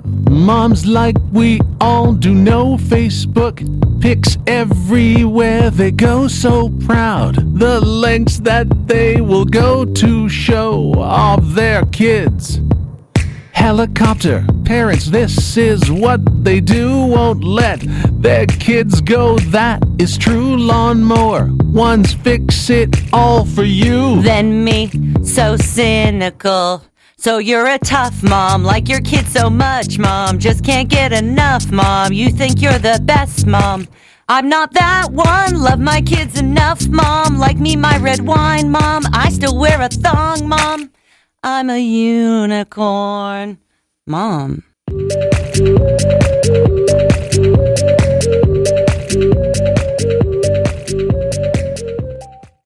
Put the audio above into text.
Moms like we all do know Facebook pics everywhere they go, so proud. The lengths that they will go to show off their kids. Helicopter parents, this is what they do. Won't let their kids go, that is true. Lawnmower ones fix it all for you. Then me, so cynical. So you're a tough mom, like your kid so much, mom. Just can't get enough, mom. You think you're the best, mom. I'm not that one. Love my kids enough, mom. Like me, my red wine, mom. I still wear a thong, mom. I'm a unicorn, mom.